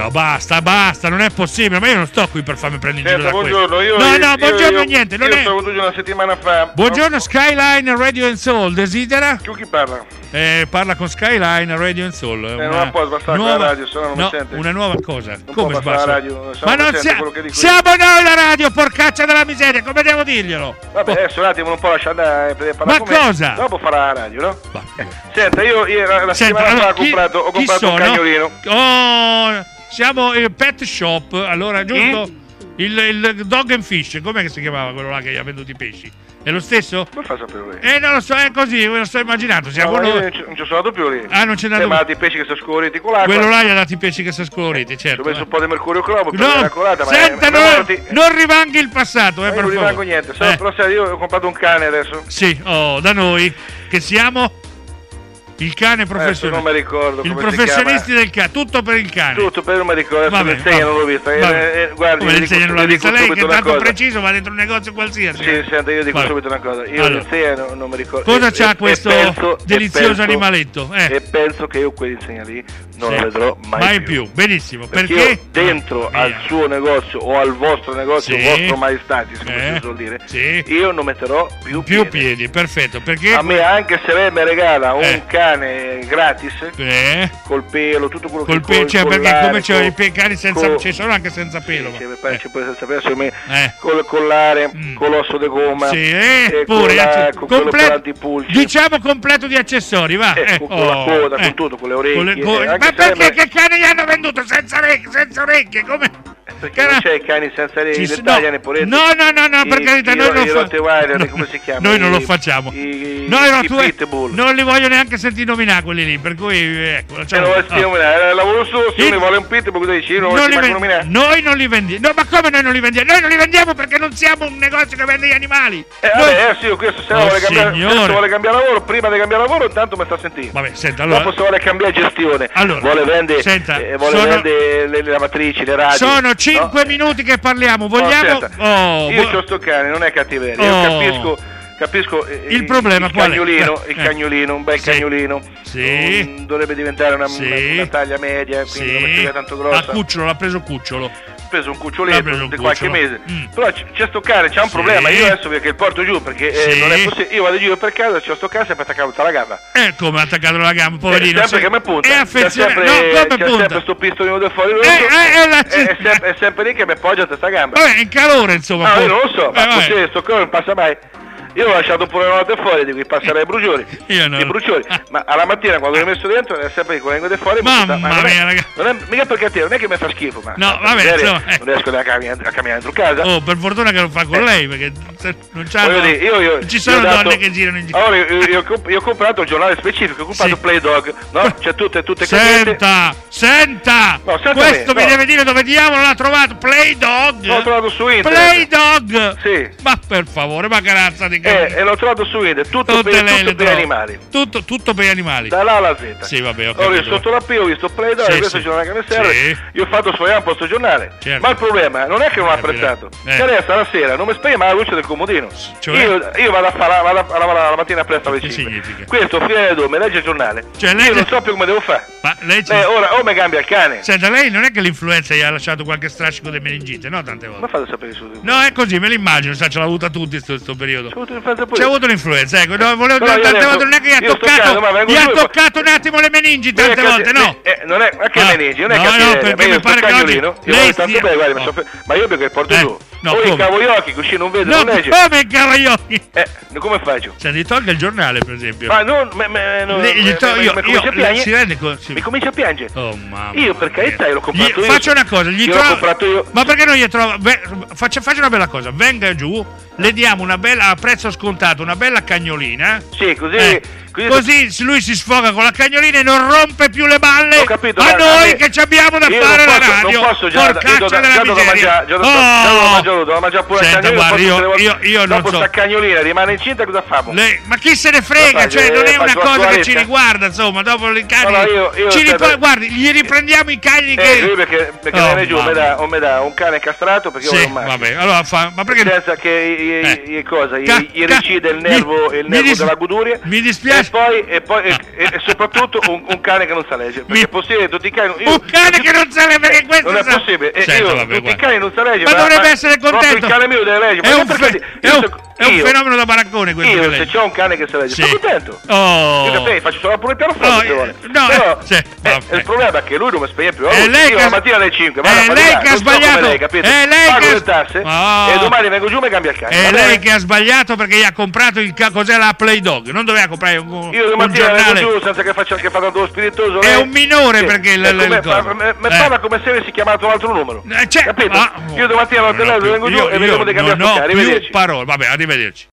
basta, non è possibile, ma io non sto qui per farmi prendere in giro da buongiorno, questo. Buongiorno niente, non è. Io sono venuto una settimana fa. Buongiorno Skyline Radio and Soul, desidera? Tu chi parla? Parla con Skyline Radio and Soul. Non può sbastare la radio, se no non mi sente. Una nuova cosa. Non come può sbasta? la radio, ma non siamo noi la radio, porcaccia della miseria, come devo dirglielo? Vabbè, adesso un attimo, non può lasciare andare per parlare con me. Ma cosa? Dopo farà la radio, no? Senta, io la settimana fa ho comprato un cagnolino. Oh, siamo il pet shop, allora, giusto? Il Dog and Fish, com'è che si chiamava quello là che gli ha venduto i pesci? È lo stesso? Come fa a sapere lei? Non lo so, è così, me lo sto immaginando. Siamo non ci sono andato più lì. Non c'è andato più. Mi ha dato i pesci che sono scoloriti con l'acqua. Quello là gli ha dato i pesci che sono scoloriti, certo. Ci ho messo un po' di mercurio cromo per no, la colata, senta, non rivanghi il passato, per favore. Non rivango niente, però sai, io ho comprato un cane adesso. Sì, da noi, che siamo... Il cane professionista. Non mi ricordo come professionisti del cane, tutto per il cane. Tutto per, non mi ricordo, vabbè, l'insegna non l'ho vista. Guardi, come l'insegna non l'ho vista lei che è tanto preciso, va dentro un negozio qualsiasi. Sì, senta, io dico subito una cosa. Io l'insegna non mi ricordo. Cosa c'ha questo delizioso animaletto? E penso che io quell'insegna lì non la vedrò mai più. Benissimo, perché io dentro al suo negozio o al vostro negozio, vostro maestatis, come si suol dire, io non metterò più piedi. Perfetto, perché a me, anche se lei mi regala un cane gratis col pelo, tutto quello col che cioè, perché come c'è i cani senza ci sono anche senza pelo. Ci può senza pelo, secondo me, col collare, con l'osso di gomma, pure con quello per antipulci. Diciamo completo di accessori, va. Con la coda, con tutto, con le orecchie. Ma perché che cane gli hanno venduto senza orecchie? Come? Perché non c'è i cani senza orecchie, no, italiani pure. No, per carità, noi non Rottweiler, come si chiama? Noi non lo facciamo. I Pitbull. Non li voglio neanche sentire nominare quelli lì, per cui ecco, lavoro su, se uno vuole un pitbull, cosa dici? Noi non li vendiamo. No, ma come noi non li vendiamo? Noi non li vendiamo perché non siamo un negozio che vende gli animali. Questo se vuole cambiare lavoro, prima di cambiare lavoro, intanto mi sta a sentire. Vabbè, senta, allora. Dopo se vuole cambiare gestione, vuole vendere le lavatrici, le radio. Sono 5 minuti che parliamo, vogliamo... io c'ho sto cane, non è cattiveria, io capisco il problema, il cagnolino, un bel cagnolino, dovrebbe diventare una taglia media, quindi non mettere tanto grossa. Cucciolo, l'ha preso cucciolo. Ha preso un cuccioletto di qualche mese, però c'è sto cane, c'ha un problema, io adesso perché il porto giù, perché non è possibile, io vado giù per casa, c'è sto cane sempre attaccato alla gamba. Come attaccato alla gamba, poverino? Sempre che mi punta, è affezionato, c'è sempre sto pistolino da fuori, è sempre lì che mi appoggia a questa gamba. Vabbè, in calore insomma. Io non lo so, ma così sto cane non passa mai. Io l'ho lasciato pure una notte fuori, di cui passerei i bruciori. Ma alla mattina quando l'ho messo dentro è sempre con le lingue fuori. Mamma mia, ragazzi. Non è mica perché non è che mi fa schifo, ma no, vabbè, non riesco a camminare dentro casa. Per fortuna che lo fa con lei, perché non c'hanno. Io ci sono donne che girano in giro. Allora, io ho comprato un giornale specifico, ho comprato Play Dog, no? C'è tutte Senta! Questo mi deve dire dove diavolo l'ha trovato? Play Dog? L'ho trovato su internet. Play Dog? Sì. Ma per favore, ma che razza di e l'ho trovato su internet, tutto per gli animali. Tutto per gli animali. Da là alla Z. Sì, vabbè, ho capito. Io sotto la P ho visto Play Dog, questo è il giornale che mi serve. Io ho fatto sfogliare un po' sto giornale. Certo. Ma il problema non è che non l'ha apprezzato. Che adesso la sera non mi spegne mai la luce del comodino. Io vado a lavorare la mattina presto alle 5. Questo fino alle 2 mi legge il giornale. Io non so più come devo fare. Ma lei ora o mi cambia il cane. Senta, lei non è che l'influenza gli ha lasciato qualche strascico di meningite, no? Tante volte. Ma fate sapere subito. No, è così, me l'immagino, ce l'ha avuta tutti questo periodo. C'è avuto l'influenza, ecco, volevo dire tante volte, non è che gli ha toccato un attimo le meningi tante volte, no? Non è anche meningi, non è che perché mi pare che oggi lei ma io perché porto giù. Poi incavo gli occhi, così non vedo, non legge. Come incavo gli occhi? Come faccio? Gli tolga il giornale, per esempio. Ma non si rende conto? Mi comincia a piangere. Oh mamma. Io per carità l'ho comprato io. Faccio una cosa, l'ho comprato io. Ma perché non gli trova? Faccio una bella cosa, venga giù, le diamo una bella, a prezzo scontato, una bella cagnolina. Sì, così lui si sfoga con la cagnolina e non rompe più le balle a noi che ci abbiamo da fare la radio. Non posso già devo mangiare pure la cagnolina. Io non dopo so. sta cagnolina rimane incinta, cosa famo? Ma chi se ne frega, cioè non è una cosa che ci riguarda, insomma, dopo i cani guardi, gli riprendiamo i cani che lui perché viene giù mi dà un cane castrato perché io ho un maschio. Vabbè, allora ma perché senza che recide il nervo della goduria. Mi dispiace E soprattutto un cane che non sa leggere. Perché è possibile che tutti i cani. Un cane che non sa leggere, perché questo non è possibile. Tutti i cani non sa leggere. Ma dovrebbe essere contento. Il cane mio deve leggere. È un fenomeno da baraccone questo. Io se c'ho un cane che sa leggere, sono contento. Io faccio solo pure il pianoforte se vuole. Il problema è che lui non mi spiega più. Io la mattina alle 5 è lei che ha sbagliato. È lei pago le tasse e domani vengo giù e mi cambia il cane. È lei che ha sbagliato perché gli ha comprato cos'è la Play Dog. Non doveva comprare un giornale. Vengo giù senza che fa tanto lo spiritoso. È un minore perché mi parla come se avessi chiamato un altro numero. Capito? Io domattina al telefono vengo giù e vediamo di cambiare il cane. Parole, vabbè, arrivederci.